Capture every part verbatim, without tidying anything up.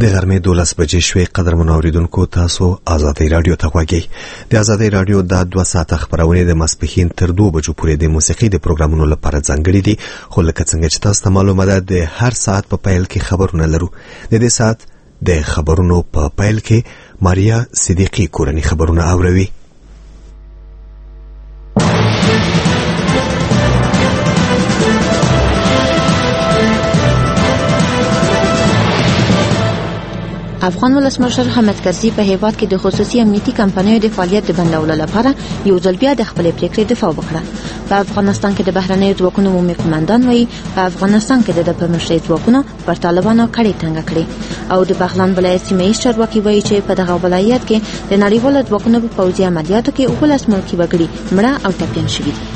د غرمې دولس بجې شوې. قدرمن اوریدونکو، تاسو آزادۍ رادیو ته غواړئ. د آزادۍ رادیو د دوه ساعته خبرونه د ماسپښین تر دوه بجو پورې د موسیقي د پروګرامونو لپاره ځانګړي دي، خو لکه څنګه چې تاسو ته معلومه ده د هر ساعت په پیل کې خبرونه لرو. د دې ساعت د خبرونو په پیل کې ماریا صدیقی کورنی خبرونه اوروي. افغان ولسمشر حامد کرزي په هیواد کې د خصوصي امنیتي کمپنیو د فعالیت د بندولو لپاره یو ځل بیا د خپلې پریکړې دفاع وکړه. په افغانستان کې د بهرنیو ځواکونو عمومي قومندان وایي په افغانستان کې د پرمشري ځواکونو پر طالبانو کړي ټینګه کړي، او د بغلان ولایت سیمه چارواکي وایي چې په دغه ولایت کې د نړیوالو ځواکونو په پوځي عملیاتو کې اوولس ملکي وګړي مړه او ټپیان شوي دي.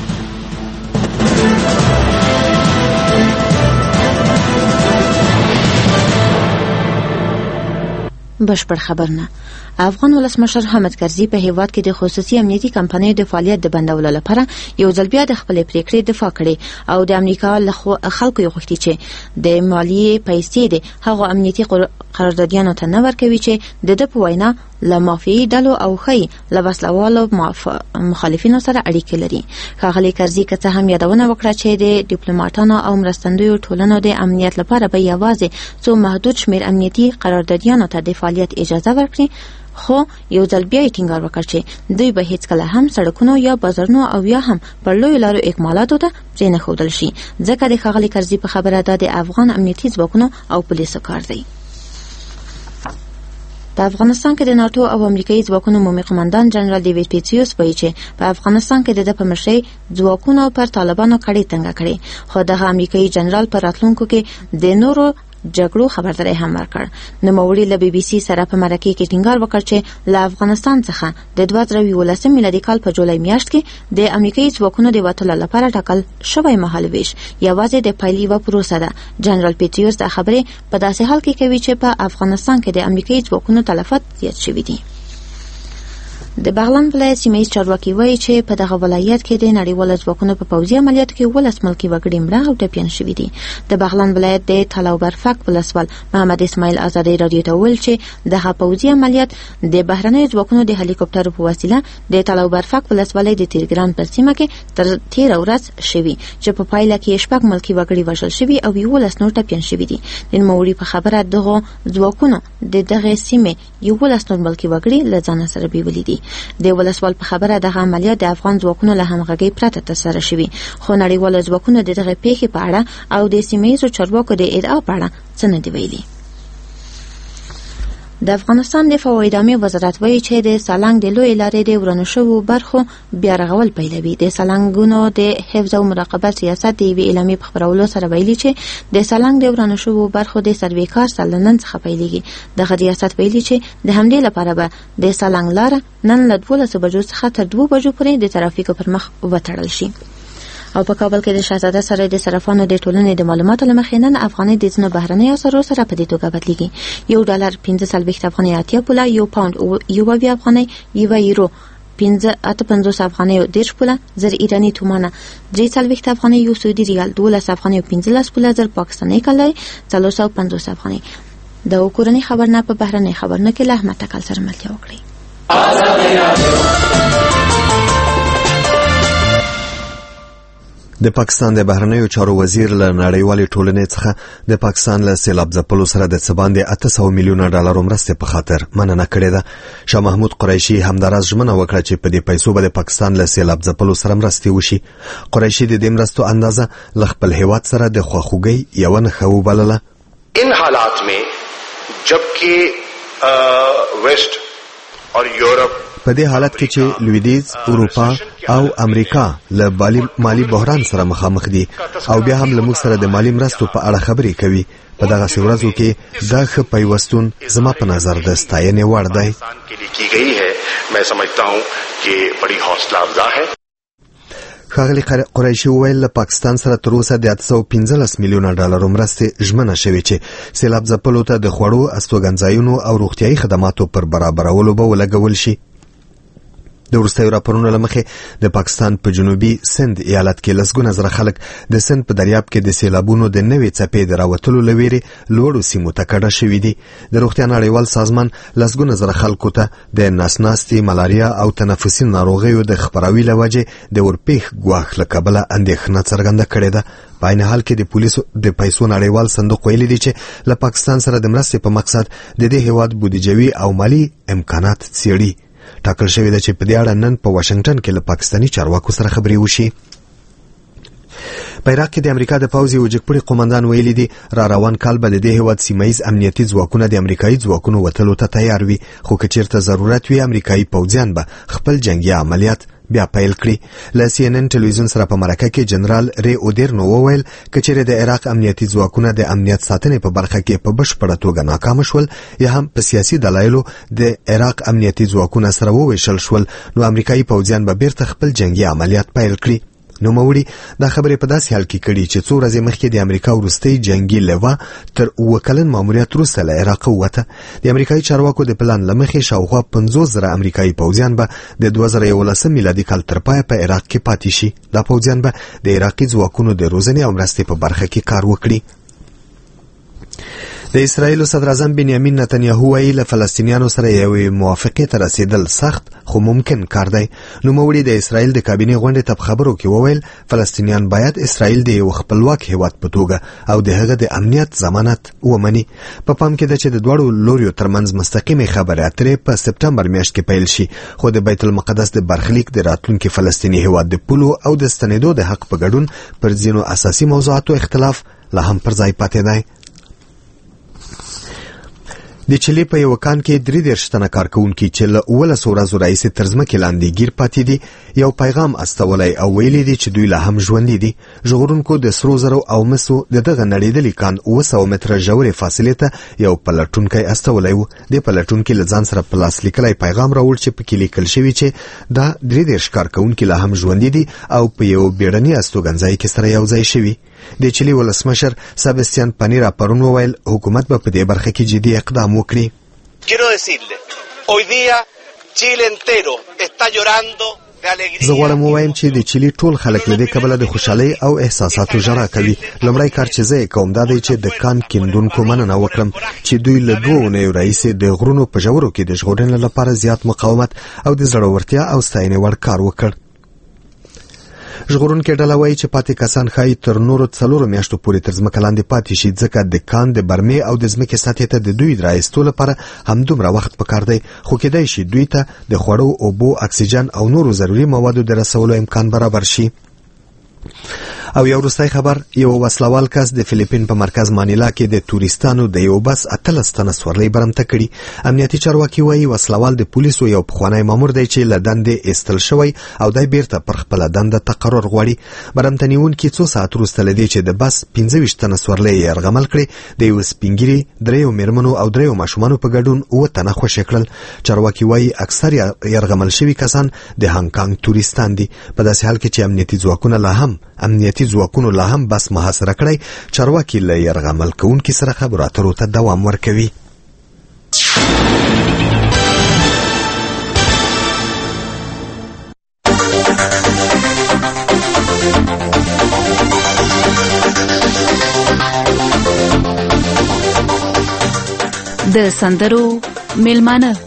بشپړ خبرونه. افغان ولسمشر حامد کرزي په هیواد کې د خصوصي امنیتي کمپنیو د فعالیت د بندولو لپاره یو ځل بیا د خپلې پریکړې دفاع کړې، او د امریکا له خلکو یې غوښتي چې د مالیې پیسې د هغو امنیتي قراردادیانو ته نه ورکوي چې د ده په وینا له مافیایي ډلو او ښایي له وسلوالو مخالفینو سره اړیکې لري. ښاغلي کرزي که څه هم یادونه وکړه چې د ډیپلوماټانو او مرستندویو ټولنو د امنیت لپاره به یوازې څو محدود شمېر امنیتي قراردادیانو ته د فعالیت اجازه ورکړي، خو یو ځل بیا یې ټینګار وکړ چې دوی به هیڅکله هم سړکونو یا بازارونو او یا هم پر لویو لارو اکمالاتو ته پرېنښودل شي، ځکه د ښاغلي کرزي په خبره دا د افغان امنیتي ځواکونو او پولیسو کار دی. په افغانستان کې د ناتو او امریکایي ځواکونو عمومي قومندان جنرال ډیویډ پیټریوس وایي چې په افغانستان کې د ده په مشرۍ ځواکونو پر طالبانو کړۍ ټینګه کړې، خو دغه امریکایي جنرال په راتلونکو کې د نورو جګړو خبرداری هم ورکړ. نوموړي له بي بي سي سره په مرکه کې ټینګار وکړ چې له افغانستان څخه د دوه زره یولسم میلادي کال په جولای میاشت کې د امریکایي ځواکونو د وتلو لپاره ټاکل شوی مهالویش یوازې د پیل یوه پروسه ده. جنرال پیټریوس دا خبرې په داسې حال کې کوي چې په افغانستان کې د امریکایي ځواکونو تلفات زیات شوي دي. د بغلان ولایت سیمه چارواکي وایي چې په دغه ولایت کې د نړیوالو ځواکونو په پوځي عملیاتو کې اوولس ملکي وګړي مړه او ټپیان شوي دي. د بغلان ولایت د تلاوبرفک ولسوال محمد اسماعیل آزادۍ رادیو ته وویل چې دغه پوځي عملیات د بهرنیو ځواکونو د هلیکوپټرو په وسیله د تلاوبرفک ولسوالۍ د تیرګران پر سیمه کې تر تیره ورځ شوي، چې په پایله کې شپږ ملکي وګړي وژل شوي او یولس نور ټپیان شوي دي. د نوموړي په خبره دغه ځواکونو د دغه سیمې یولس نور ملکي وګړي له ځانه سره بیولي دي. د ولسوال په خبره دغه عملیات د افغان ځواکونو له همغږۍ پرته ترسره شوي، خو نړیوالو ځواکونو د دغه پیښې په اړه او د سیمه ییزو چارواکو د ادعا په اړه څه نه دي ویلي. د افغانستان دفاع او اعدامي وزارت وایي چې د سالنګ د لویې لارې د ورانو شویو برخو بیا رغول پیلوي. د سالنګونو د حفظ او مراقبت سیاست د یوې اعلامیې په خپرولو سره ویلي چې د سالنګ د ورانو شویو برخو د سروې کار سال نن څخه پیلېږي. دغه ریاست ویلي چې د همدې لپاره به د سالنګ لاره نن له دولسو بجو څخه تر دوه بجو پورې د ترافیکو پر مخ وتړل شي. او په کابل کې د شاهزاده سره د صرافانو د ټولنې د معلوماتو له مخې نن افغانۍ د ځینو بهرنیو اسعارو سره په دې توګه بدلېږي. یو ډالر پنځه څلوېښت افغانۍ اتیا پوله، یو پاونډ یو اویا افغانۍ، یوه یورو پنځه اته پنځوس افغانۍ دېرش پوله، زر ایراني تومانه درې څلوېښت افغانۍ، یو سعودي ریال دولس افغانۍ او پنځلس پوله، زر پاکستاني کلۍ څلور سوه پنځوس افغانۍ. د کورنۍ خبرونه په بهرنۍ خبرونه کې له احمد تکل سره ملتیا وکړئ. د پاکستان د بهرنیو چارو وزیر له نړیوالې ټولنې څخه د پاکستان له سیلاب ځپلو سره د څه باندې اته سوه میلیونه ډالرو مرستې په خاطر مننه کړې ده. شاه محمود قریشي همداراز ژمنه وکړه چې په دې پیسو به د پاکستان له سیلاب ځپلو سره مرستې وشي. قریشي د دې مرستو اندازه له خپل هیواد سره د خواخوږۍ یوه نښه وبلله. ان حالات میں جبکہ ویسٹ اور یورپ په دې حالت کې چې لویدیځ اروپا او امریکا له مالی بحران سره مخامخ دي او بیا هم له موږ سره د مالی مرستو په اړه خبرې کوي، په دغه ورځو کې دا ښه پیوستون زما په نظر د ستاینې وړ دی. ښاغلي قریشي وویل له پاکستان سره تر اوسه د اته سوه پنځلس میلیونه ډالرو مرستې ژمنه شوې چې سیلاب ځپلو ته د خوړو، استوګنځایونو او روغتیایي خدماتو پر برابرولو به ولګول شي. د وروستیو راپورونو له مخې د پاکستان په جنوبي سند ایالت کې لسګونه زره خلک د سند په دریاب کې د سیلابونو د نوې څپې د راوتلو له ویرې لوړو سیمو ته کډه شوي دي. د روغتیا نړیوال سازمان لسګونه زره خلکو ته د ناسناستي، ملاریا او تنفسي ناروغیو د خپراوي له وجې د ورپېښ ګواښ له کبله اندېښنه څرګنده کړې ده. په عین حال کې د پولیسو د پیسو نړیوال صندوق ویلي دي چې له پاکستان سره د مرستې په مقصد د دې هیواد بودیجوي او مالی امکانات څېړي. ټاکل شوې ده چې په دې اړه نن په واشنګټن کې له پاکستاني چارواکو سره خبرې وشي. په عراق کې د امریکا د پوځ یو جګپوړي قومندان ویلي دي را روان کال به د دې هیواد سیمایي امنیتي ځواکونه د امریکایي ځواکونو وتلو ته تیار وي، خو که چیرته ضرورت وي امریکایي پوځیان به خپل جنگي عملیات بیا پیل کړي. له سی ان ان ټلویزیون سره په مرکه کې جنرال ری اودیرنو وویل که چیرې د عراق امنیتي ځواکونه د امنیت ساتنې په برخه کې په بشپړه توګه ناکام شول یا هم په سیاسي دلایلو د عراق امنیتي ځواکونه سره وویشل شول، نو امریکایي پوځیان به بیرته خپل جنگي عملیات پیل کړي. نو موري دا خبره په داسې حال کې کړي چې څو ورځې مخکې د امریکا وروستي جنگي لوا تر اوه کلن ماموریت وروسته له عراق ووته. د امریکایي چارواکو د پلان له مخې شاوخوا پنځوس زره امریکایي پوځیان به د دوه زره یولسم میلادي کال تر پایه په عراق کې پاتې شي. دا پوځیان به د عراقي ځواکونو د روزنې او مرستې په برخه کې کار وکړي. د اسرایل صدر اعظم بنیامین نتنیاهو وایي له فلسطینیانو سره یوې موافقې ته رسیدل سخت خو ممکن کار دی. نوموړي د اسرایل د کابینې غونډې ته په خبرو کې وویل فلسطینیان باید اسرایل د یو خپلواک هیواد په توګه او د هغه د امنیت ضمانت ومني. په پام کې ده چې د دواړو لوریو ترمنځ مستقیمې خبرې اترې په سپټمبر میاشت کې پیل شي، خو د بیت المقدس د برخلیک د راتلونکي فلسطیني هیواد د پولو او د ستنېدو د حق په ګډون پر ځینو اساسي موضوعاتو اختلاف لا هم پر ځای پاتې دی. د چلی په یو کان کې درې دېرش تنه کارکونکي چې له اوولسو ورځو راهیسې تر ځمکې لاندې ګیر پاتې دي یو پیغام استولی او ویلي دي چې دوی لا هم ژوندي دي. ژغورونکو د سرو زرو او مسو د دغه نړېدلي کان اوه سوه متره ژورې فاصلې ته یو پلټونکی استولی و. دې پلټونکي له ځان سره په لاس لیکلی پیغام راوړ چې پکې لیکل شوي چې دا درې دېرش کارکونکي لا هم ژوندي دي او په یو بیړني استوګنځای کې سره یو ځای شوي. د چلی ولسمشر سبستیان پانیرا پرون وویل حکومت به په دې برخه کې جدي اقدام وکړي. Quiero decirle, hoy día Chile entero está llorando de alegría. زه غواړم ووایم چې د چلی ټول خلک له دې کبله د خوشحالۍ او احساساتو ژړا کوي. لومړی کار چې زه یې کوم دا دی چې د کان کیندونکو مننه وکړم چې دوی له دوو اونیو راهیسې د غرونو په ژورو کې د ژغورنې لپاره زیات مقاومت او د زړورتیا او ستاینې وړ کار وکړ. ژغورونکي ډله وایي چې پاتې کسان ښایي تر نورو څلورو میاشتو پورې تر ځمکه لاندې پاتې شي، ځکه د کان د برمې او د ځمکې سطحې ته د دوی د رایستو لپاره همدومره وخت پکار دی، خو کېدای شي دوی ته د خوړو، اوبو، اکسیجن او نورو ضروري موادو د رسولو امکان برابر شي. او یو وروستی خبر، یو وسلوال کس د فلیپین په مرکز مانیلا کې د تورستانو د یو بس اتلس تنه سورلۍ برمته کړي. امنیتي چارواکي وایي وسلوال د پولیسو یو پخوانی مامور دی چې له دندې ایستل شوی او دی بیرته پر خپله دنده تقرر غواړي. برمته نیونکي څو ساعت وروسته له دې چې د بس پنځه ویشت تنه سورلۍ یې یرغمل کړې د یو سپین ږیري، دریو میرمنو او دریو ماشومانو په ګډون اووه تنه خوشي کړل. چارواکي وایي اکثر یرغمل شوي کسان د هانګ کانګ تورستان دي. په داسې حال کې چې امنیتي ځواکونه لا هم امنیتي ځواکونو لا هم بس محاصره کړی، چارواکي له یرغمل کوونکي سره خبرو اترو ته دوام ورکوي. د سندرو میلمانه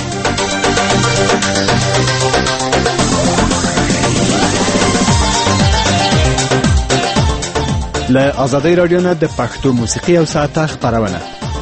له آزادۍ رادیو نه د پښتو موسیقي او ساعته خپرونه.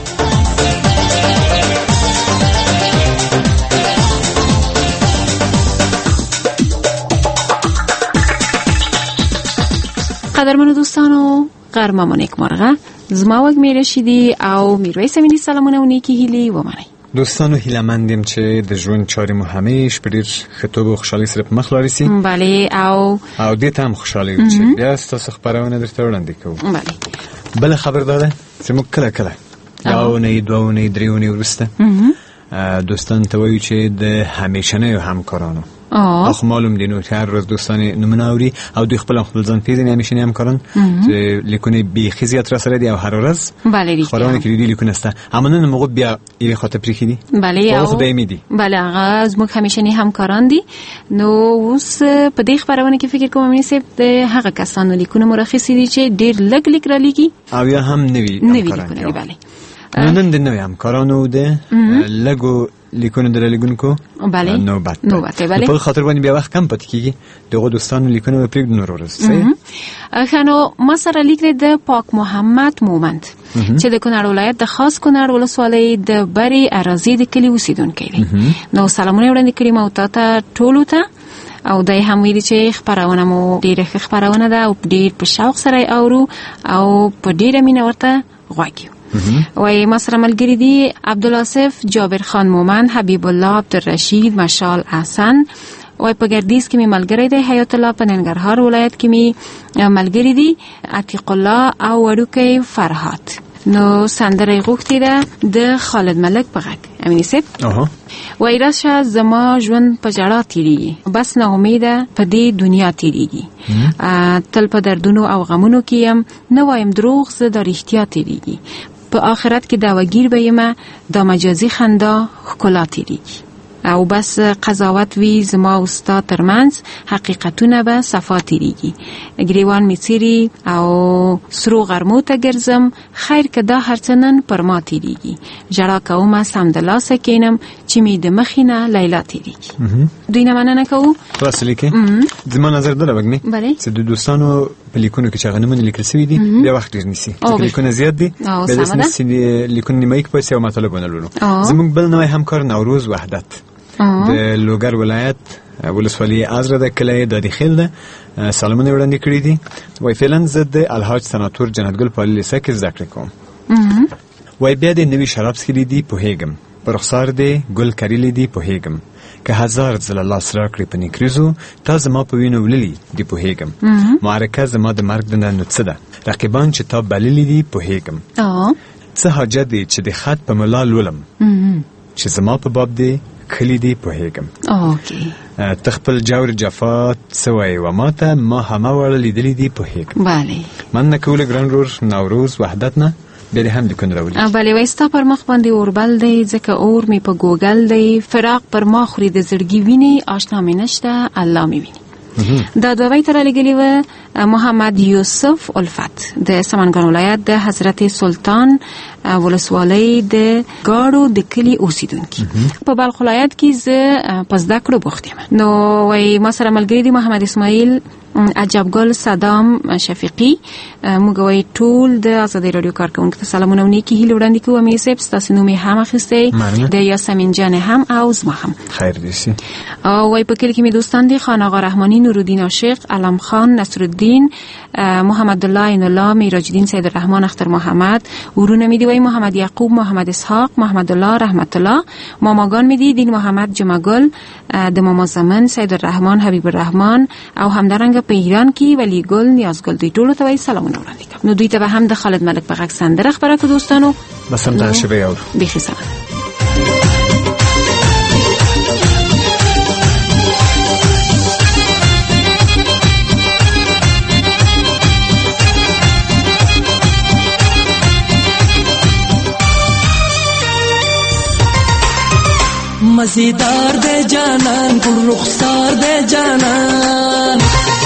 قدرمنو دوستانو، غرمه مو نیکمرغه. زما وږمې رشیدي او میرویس امینی سلامونه و نیکی هیلې ومنئ. دوستانو هیله‌مندیم چې د ژوند چارې مو همیش په ډېر ښه توګه او خوشحالۍ سره په مخ لاړې سي. بلې او او دې ته هم خوشحاله یو چې بیا ستاسو خپرونه درته وړاندې کوو. بلې بله خبر دا ده چې موږ کله کله یو اونۍ، دوه اونۍ، درې اونۍ وروسته دوستان ته وایو چې د همیشنیو همکارانو آه. اخو معلوم دی نو که هر روز دوستان نمونه اوري او دوی خپل خپل ځان پیژني همیشنی همکاران چې لیکونه بیخي زیات را سره دي او هر ورځ بله دیگه خورانه که دی لیکونه است اما نن موقع بیا یوه خاطر پریخی دی بله او خدای میدی بله هغه زموږ همیشنی همکاران دي نو اوس په دې خبرونه کې فکر کوم مې د هغه کسانو لیکونه مرخصي دي چې ډېر لږ لیک را لیکي او یا هم نوی نوی لیکونه بله نن د نوی همکارانو ده لګو لیکونه در لیکونکو بله نوبت نوبت بله په خاطر باندې بیا وخت کم پاتې کیږي دغه دوستانو لیکونه په پرېږدو نور ورځ صحیح خانو ما سره لیک د پاک محمد مومند چې د کونړ ولایت د خاص کونړ ولسوالۍ د بری اراضي د کلی اوسیدونکی دی نو سلامونه وړاندې کړم او تاسو ټولو ته او دای هم ویلي چې خبرونه مو ډېره ښه خبرونه ده او ډېر په شوق سره اورو او په ډېره مینه ورته غواړو وای ما سره ملګری دي عبدالاسف جابر خان مومن حبیب الله عبدالرشید مشال حسن وای په ګردیز کې می ملګری دی حیات الله په ننګرهار ولایت کې می ملګری دي عتیق الله او وړوکی فرهاد نو سندره غوښتي ده د خالد ملک په غږ امینه سپ اها وای راشه زما ژوند په جړا تیریږي بس نه امیده په دې دنیا تیریږي تل په دردونو او غمونو کې يم نه وایم دروغ زه د رښتیا تیریږي په آخرت کې داوګیر به یم د مجازي خندا ښکلا تیریږي او بس قضاوت وی زما استاد ترمنځ حقیقتونه به صفا تیریږي گریوان میڅيري او سرو غرمو ته ګرځم خیر که دا هرڅنن پر ما تیریږي جړا کوم سم د لاسه کینم چې می د مخینه لیلا تیریږي دوی نه مننه کوو خلاص لیکه زما نظر دره وګنی چې د دوستانو په لیکونو کې چې هغه نمونه لیکل شوی دي بیا وخت ډیر نیسي چې لیکونه زیات دي بیا د نسي لیکونه نیمه کې پېښه او مطلبونه لولو زموږ بل نوې همکار نوروز وحدت د لوګر ولایت ولسوالۍ ازره د کلی د داخل ده سلامونه وړاندې کړی دي وای فعلا زه د الحاج سناتور جنتګل په لیسه کې زده کړې کوم وای بیا د نوی شراب سکري دي په هیګم پر رخسار دی ګل کریلی دی په هیګم که هزار ځله الله سره کړی په نیکریزو تا زما په وینو وللی دی په هیګم معرکه زما د مرګ د نن څه ده رقیبان چې تا بللی دي په هیګم څه حاجت دی چې د خط په ملا لولم چې زما په باب دی کلی دی په هیګم اوکې تخپل جور جفات سوی و ماته ما همه وړ لیدلی دی په هیګم بله من نه کوله ګران رور نوروز وحدت نه بیا هم لیکون راوړي بله وایستا پر مخ باندې اوربل دی ځکه اور می په ګوګل دی فراق پر ما خوري د زړګي ویني آشنا می نشته الله می ویني دا دوی تر لګلی و محمد یوسف الفت د سمنګان ولایت د حضرت سلطان ولسوالۍ د گاړو د کلی اوسیدونکي په بلخ ولایت کې ز پس دا کړو بوختم نو وای ما سره ملګری دی محمد اسماعیل عجبګل صدام شفیقی موږ وای ټول د آزادۍ رادیو کارکونکو ته سلامونه و نیکی هیله وړاندې کوم مې سپ تاسو نوم هم اخیسته د یاسمین جان هم او زما هم خیر دیسی او وای په کلی کې مې دوستان دي خان آقا رحمانی نورالدین عاشق علم خان نصرالدین محمد الله عین الله میراج الدین سید الرحمن اختر محمد ورونه می دی وای محمد یعقوب محمد اسحاق محمد الله رحمت الله ماماگان می دی دین محمد جمعگل د ماما زمن سید الرحمن حبیب الرحمن او همدارنګ په ایران کې ولی ګل نیازګل دوی ټول ته وای سلامونه وړاندې کوم نو دوی ته هم د خالد ملک په غږ سندره خبره کو دوستانو بس هم ته شبي اور بخي سلام मजेदार दे जानन गुल रुखसार दे जानन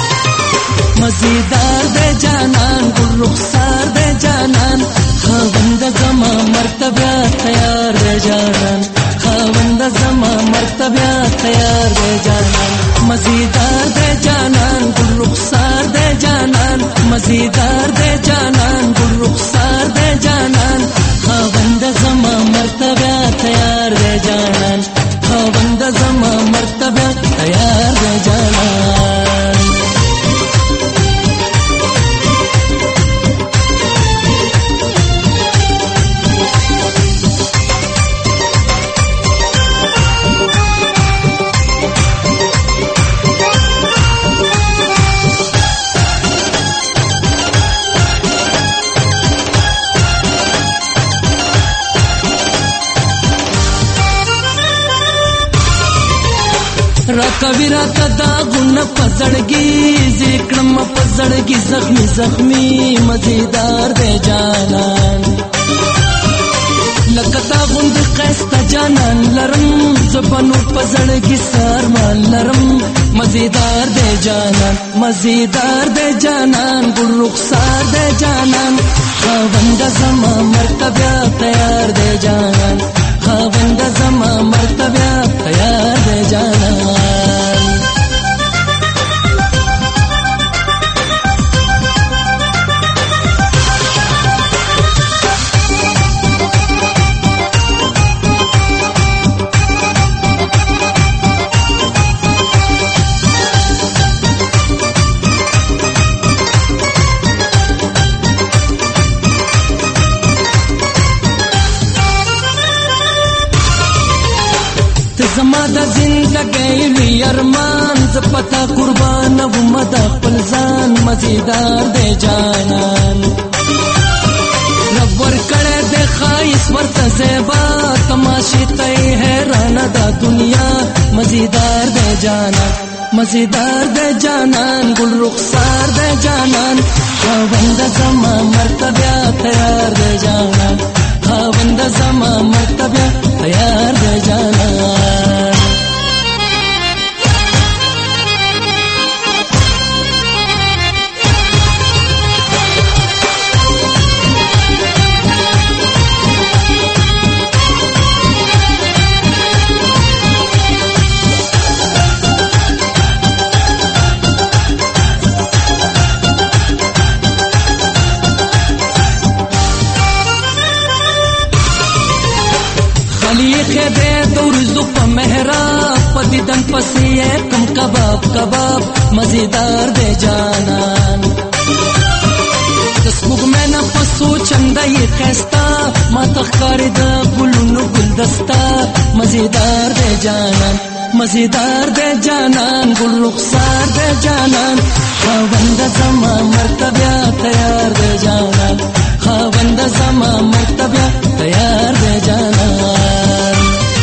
मजेदार दे जानन गुल रुखसार दे जानन खावंद जमा मर्तबा तैयार दे जानन खावंद जमा मर्तबा तैयार दे जानन मजेदार दे जानन गुल रुखसार दे जानन मजेदार दे जानन गुल रुखसार दे जानन खावंद जमा मर्तबा तैयार दे जानन खावंद जमा मर्तबा तैयार दे जानन راکوي راته داغونه په زړګي ذکرم په زړګي زخمي زخمي مزیدار دی جانان لکه تا غوندې ښایسته جانان لرم زبنو په زړګي سارمان لرم مزیدار دی جانان مزیدار دی جانان ګل رخسار دی جانان خاونده زما مرتبه تیار دی جانان خاونده زما مرتبه تیار دی جانان زما د زندګۍ وی ارمان ز پتا قربان و مد خپل ځان مزیدار دی جانان رب ور کړه د خایس ورته زیبا تماشې ته حیران د دنیا مزیدار دی جانان مزیدار دی جانان ګل رخسار دی جانان خاوند زما مرتبه تیار دی جانان خاوند زما مرتبه تیار دی جانان دن پسی کم کباب کباب مزیدار دے جانان تسبوغ میں نہ پسو چندہ یہ خیستا ما تخکار دا گلون گلدستا مزیدار دے جانان مزیدار دے جانان گل رخسار دے جانان خاوند زما مرتبہ تیار دے جانان خاوند زما مرتبہ تیار دے جانان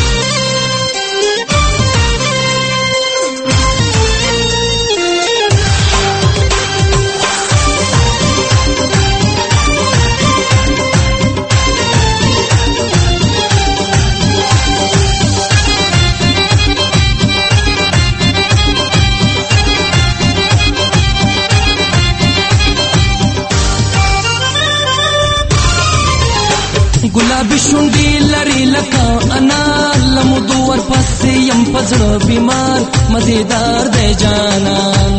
गुलाबी शुंडी लरी लका अना लमुदूर पसी यम पजड़ो बीमार मजेदार दे जानान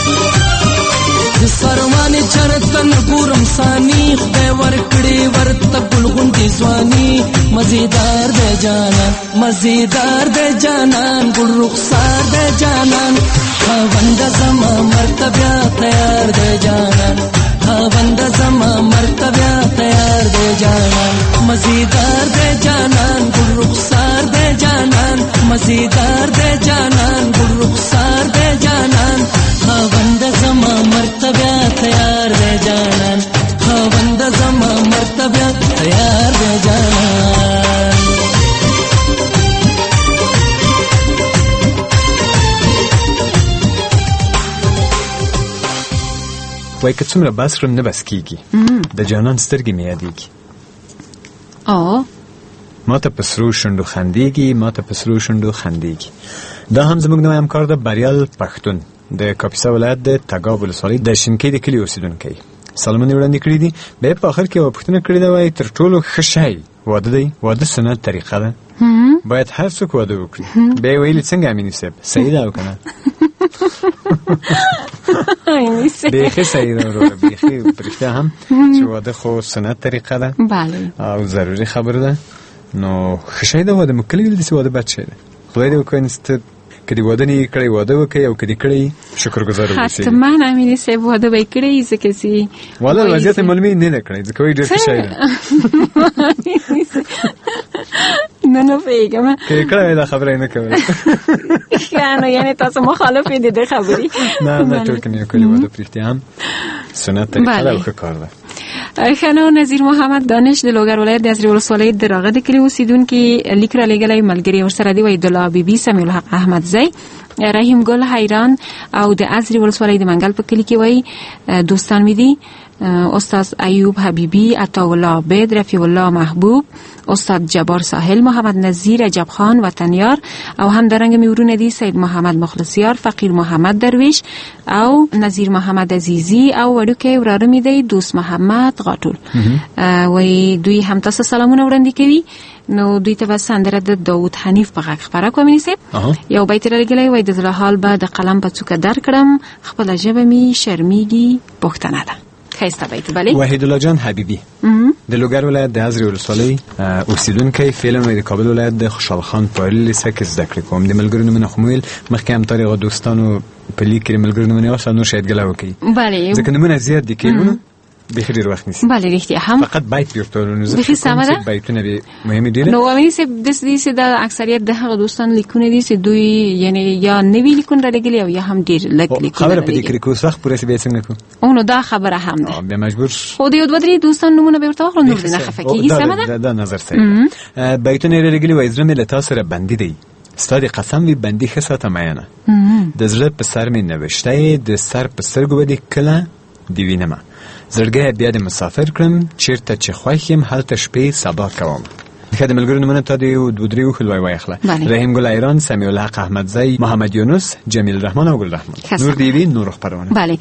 सरवानी चरतन गुरम सानी खुदे वरकड़ी वर्त गुलगुंदी स्वानी मजेदार दे जानान मजेदार दे जानान गुल रुखसार दे जानान खावंद जमा मर्तबा तैयार दे जानान खावंद जमा मर्तबा तैयार दे जानान मजेदार दे जानान गुल रुखसार दे जानान मजेदार दे जानान गुल रुखसार दे जानान खावंद जमा मर्तबा तैयार दे जानान खावंद जमा मर्तबा तैयार दे जानान وای که څومره بس کړم نه بس کیږي د جانان سترګې مې یادېږي او ما ته په سرو شونډو خندېږي ما ته په سرو شونډو خندېږي دا هم زموږ نوی همکار د بریال پښتون د کاپیسا ولایت د تګاب ولسوالۍ د شینکۍ د کلي اوسېدونکی سلامونه وړاندې کړي دي بیا په آخر کې یوه پوښتنه کړې ده وایي تر ټولو ښه شی واده دی واده سنت طریقه ده باید هر څوک واده وکړي بیا یې ویلي څنګه امیني صاحب صحیح ده او که نه بیخی صحیح ده وروره بیخی په رښتیا هم چې واده خو سنت طریقه ده او ضروري خبره ده نو ښه شی ده واده موږ کله ویل داسې واده بد شی ده خدای دې وکړي ته که دې واده نه یې کړی واده وکړئ او که دې کړی شکرګزار اوسئ حتما امیني صاحب واده به یې کړی ځکه چې والله وضعیت معلومې نه ده کړی ځکه وایي ډېر ښه شی ده نه نه پوهېږم که یې کړی دا خبره یې نه کوله ښه نو یعنې تاسو مخالف یې د دې خبرې نه نه ټول که مې یې کړي واده په رښتیا هم سنت طریقه ده او ښه کار ده خانو نظیر محمد دانش د لوګر ولایت د ازری ولسوالۍ د راغه د کلی اوسیدونکو لیک را لګلای ملګری ورسره دی وای د لا بي بي سمیع الحق احمد زئی رحیم ګل حیران او د ازری ولسوالۍ د منګل په کلی کې وای دوستان می دي استاد ایوب حبیبی، عطاالله عابد، رفیع الله محبوب، استاد جبار ساحل، محمد نظیر عجب خان وطنیار او هم درنګ میورونه دي سید محمد مخلصیار، فقیر محمد درویش او نظیر محمد عزیزی او وړوکی وراره می دی دوست محمد غاټول. وای دوی هم تاسو سلامونه وړاندې کوي. نو دوی ته بس سندره د داوود حنیف په غږ خبره کوم نیسه یو بیت لرګلای وای د زړه حال به د قلم په څوکه در کړم خپل ژبه می شرمېږي پښتنه ده. خیسته بیت بله وحید الله جان حبیبی د لوګر ولایت د ازری ولسوالۍ اوسیدونکی فعلا د کابل ولایت د خوشحال خان پایل لیسه کې زده کړې کوم. د ملګرو نومونه خمویل مخکې هم طریقه دوستانو په لیک کې ملګرو نومونه واسه نو شاید ګلا وکي بله ځکه نومونه زیات دي کېلونه بخیر ډیر وخت نیسي. بله رښتیا هم فقط بیت ورته نو زه کوم بیتونه به مهمه دي. نو وایي چې د دې چې د اکثریت د هغه دوستان لیکونه دي چې دوی یعنی یا نوی لیکون را لګلی او یا هم ډیر لږ لیکونه خبره په دې کې کوم وخت پوره به څنګه کو او نو دا خبره هم ده بیا مجبور خو د یو دوه درې دوستان نومونه به ورته واخلو نو نه خفقېږي سمه ده دا نظر صحیح. بیتونه را لګلی وایي زمي له تاسو سره بندي دی ستادي قسم وی بندي خصته مینه د زړه په سر مې نوشته د سر په سترګو باندې کله دی وینم زړګی بیا د مسافر کړم چیرته چې خوښیم هلته شپې سبا کوم. خدای ملګرو نومونه ته دی او د دریو خلوی وایخله رحیم ګل ایران، سمیع الحق احمد زئی، محمد یونس، جمیل الرحمن او ګل رحمان. نور دیوی نور خبرونه. بله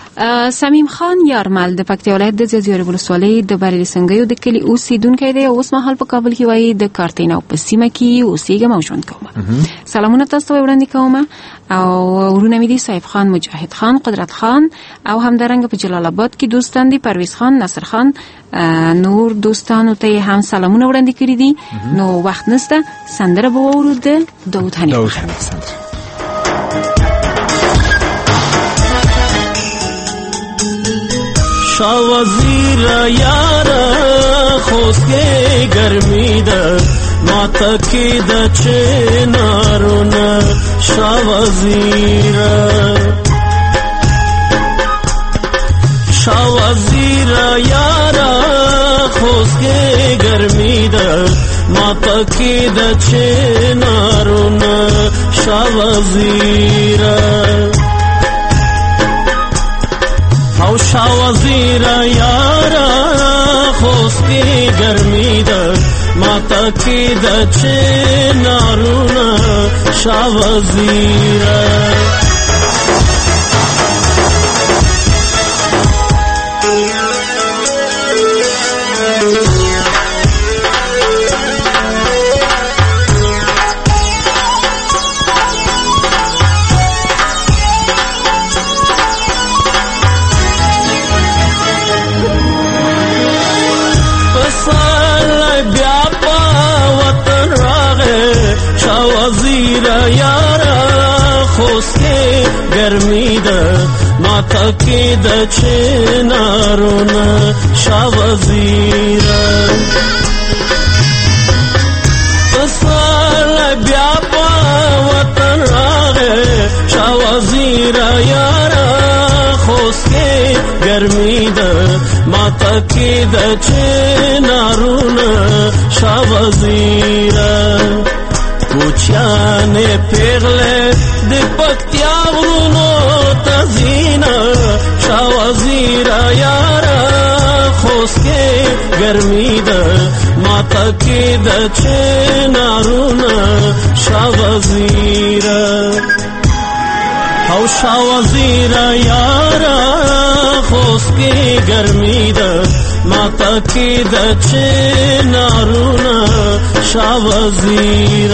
سمیم خان یارمل د پکتیا ولایت د زیزیور ولسوالۍ د بریلی سنگیو د کلی اوسیدونکی دی او اوس مهال په کابل کې وایي د کارتینو په سیمه کې اوسېږم او ژوند کوم. سلامونه تاسو ته وړاندې کوم او ورونه مې دي صاحب خان، مجاهد خان، قدرت خان او همدارنګه په جلال آباد کې دوستان دي پرویز خان، نصر خان، نور دوستانو ته هم سلامونه وړاندې کړی دي. نو وخت نشته سندره به وورو د داوود حنیف. شاه وزیر یارا خوسکې ګرمي ده ماته کې د چنارونه شاه وزیر شاه وزیر یارا خوسکې ګرمي ده ماته کې د چنارونه شاه وزیر او شاه وزیر یارا خوسکی گرمی ده ماتا کی ده چنارونه شاه وزیر گرمی ده ماتا کی ده چنارونه شاه وزیر پسال بیا پا وطن راغه شاه وزیر یارا خوسکه گرمی ده ماتا کی ده چنارونه شاه وزیر کوچیانه پیغله د پکتیا ورونو تزینا شاه وزیر یارا خوسکه گرمی ده ماتا کې د چنارونه شاه وزیر او شاه وزیر یارا خوسکه گرمی ده ماتا کې د چنارونه شاه وزیر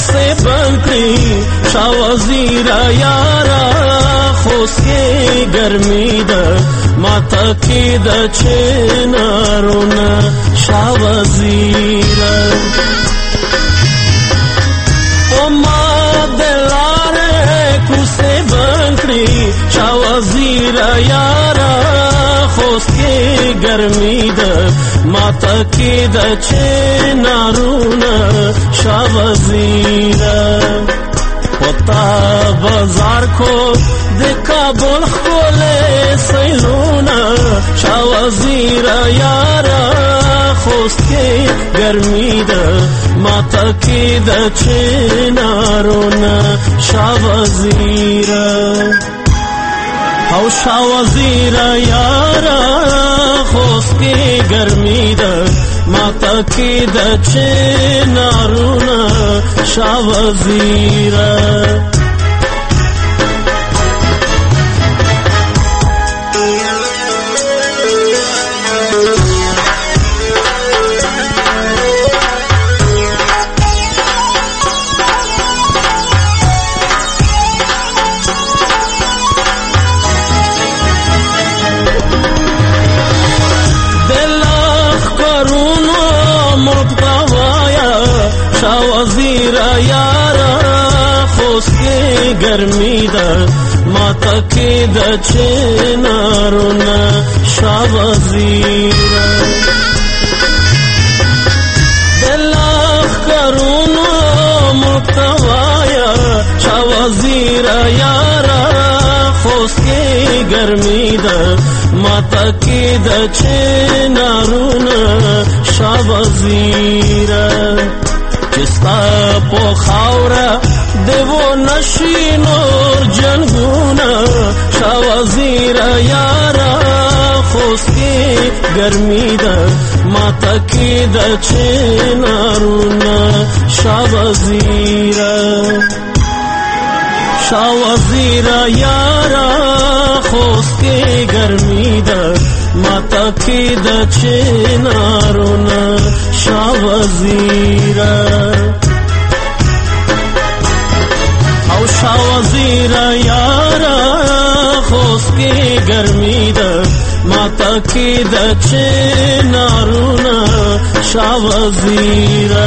کوسه بنکړي شاه وزیره یاره خوست کې ګرمي ده ماته کې د چنارونه شاه وزیره او ما دلاره کوسه بنکړي شاه وزیره یاره خوست کې ګرمي ده ماته کې د چنارونه شاه وزیره پتا بازار کو د کابل خپله سیلونه شاه وزیره یاره خوست کې ګرمي ده ماته کې د چنارونه شاه وزیره او شاه وزیره یاره خوست کې ګرمي ده ماته کې د چنارونه شاه وزیره ګرمي ده ماته کې د چنارونه شاه وزیره د لښکرونو محتوایا شاه وزیره یاره خوست کې ګرمي ده ماته کې د چنارونه شاه وزیره چستا په خاوره دیو نشی نور جنگونا شاه وزیره یاره خوست کې ګرمي ده ماته کې د چنارونه شاه وزیره شاه وزیره یاره خوست کې ګرمي ده ماته کې د چنارونه شاه وزیره او شاه وزیره یاره خوست کې ګرمي ده ماته کې د چنارونه شاه وزیره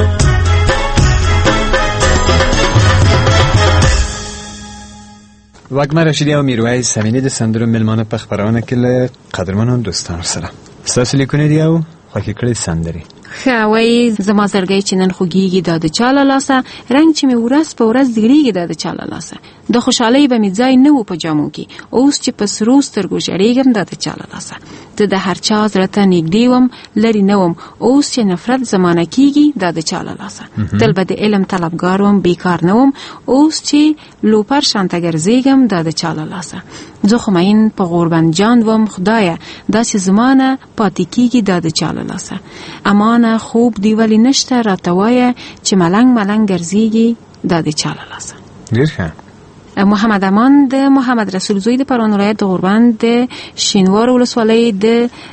وګمه رشیدی او میرویس امینی د سندرو ملمانه په خبرونه کې له قدرمنو دوستانو سره ستاسو لیکونه دی او خوښې کړې سندرې ښه وایي زما زړګی چې نن خوږېږي دا د چا له لاسه رنګ چې مې ورځ په ورځ زیړېږي دا د چا له لاسه د خوشحالۍ به مې ځای نه و په جامو کې اوس چې په سرو سترګو ژړېږم دا د چا له لاسه زه د هر چا زړه ته نږدې وم لرې نه وم اوس چې نفرت زمانه کېږي دا د چا له لاسه تل به د علم طلبګار وم بیکار نه وم اوس چې لوپر شانته ګرځېږم دا د چا له لاسه زه خو مین په غوربند جان وم خدایه دا چې زما نه پاتې کېږي دا د چا له لاسه امانه خوب دی ولې نشته راته وایه چې ملنګ ملنګ ګرځېږي دا د چا له لاسه ډېر ښه محمد امان د محمد رسول زوی د پروان ولایت د غوربند د شینوار ولسوالۍ د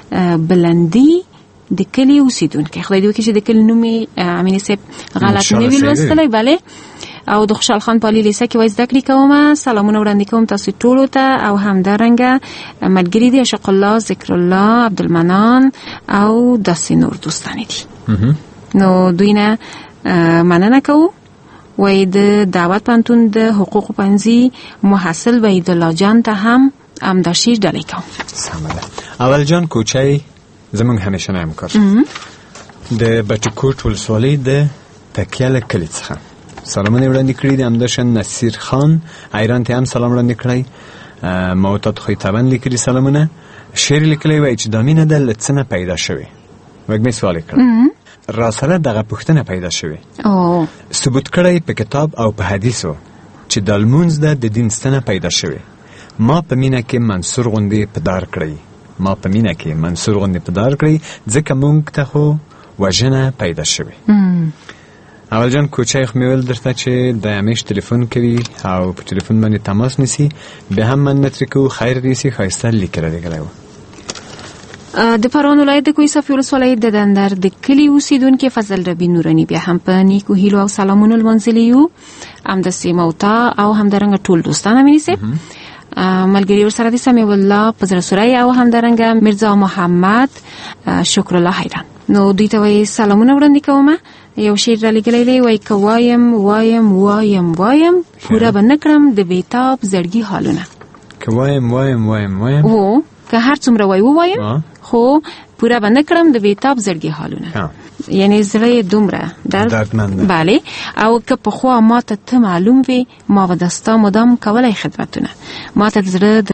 بلندي د کلي اوسیدونکی خدای دې وکړي چې د کلي نوم یې امین صاحب غلط نه وي لوستلی بله او د خوشحال خان په لیسه کې وای زده کړې کومه سلامونه وړاندې کوم تاسو ټولو ته او همدارنګه ملګري دي عشق الله ذکر الله عبدالمنان او داسې نور دوستان دي نو دوی نه مننه کوو وای د دعوت پانتون د حقوق پنځي محصل وحید الله جان ته هم امداشیر ډالۍ کوم سمه ده اول جان کوچای زمونږ همیشه نه همکار د بټکوټ ولسوالۍ د تکیاله کلي څخه سلامونه وړاندې کړي دي همداشان نصیر خان ایران ته هم سلام وړاندې کړی موتات خوی تبن لیکلی سلامونه شعر لیکلی وای چې دامینه د لڅنه پیدا شوی وګمې سوال کړ راسره دغه پوښتنه پیدا شوی او ثبوت کړی په کتاب او په حدیثو چې د لمونځ د دین ستنه پیدا شوی ما په مینه کې منصور غوندې پدار کړی ما په مینه کې منصور غوندې پدار کړی ځکه مونږ ته خو وژنه پیدا شوی اول جان کوچای خو میول درته چې د همیش تلیفون کوي او په تلیفون باندې تماس نیسي به هم من نترکو خیر ریسی خایسته لیکره دیگره و د فرمان ولایت د کوی صفی ولسوالۍ د دندر د کلی اوسیدونکو فضل ربی نورانی بیا هم په نیکو هیلو او سلامونو لمنځلي یو هم د سیموتا او هم درنګ ټول دوستانه مې سي ملګری ورسره د سمي والله پزر سورای او هم درنګ مرزا محمد شکر الله حیران نو دوی ته وای سلامونه وړاندې کوم یو شعر را لګلې وای کوایم وایم وایم وایم پورا بنکرم د بیتاب زړګي حالونه کوایم وایم وایم وایم او که هر څومره وای وایم خو پورا باندې کړم د بیتاب زړګي حالونه یعنی زړه دومره درد بله او که په خو ماته ته معلوم وي ما ودستا مدام کولای خدمتونه ماته زړه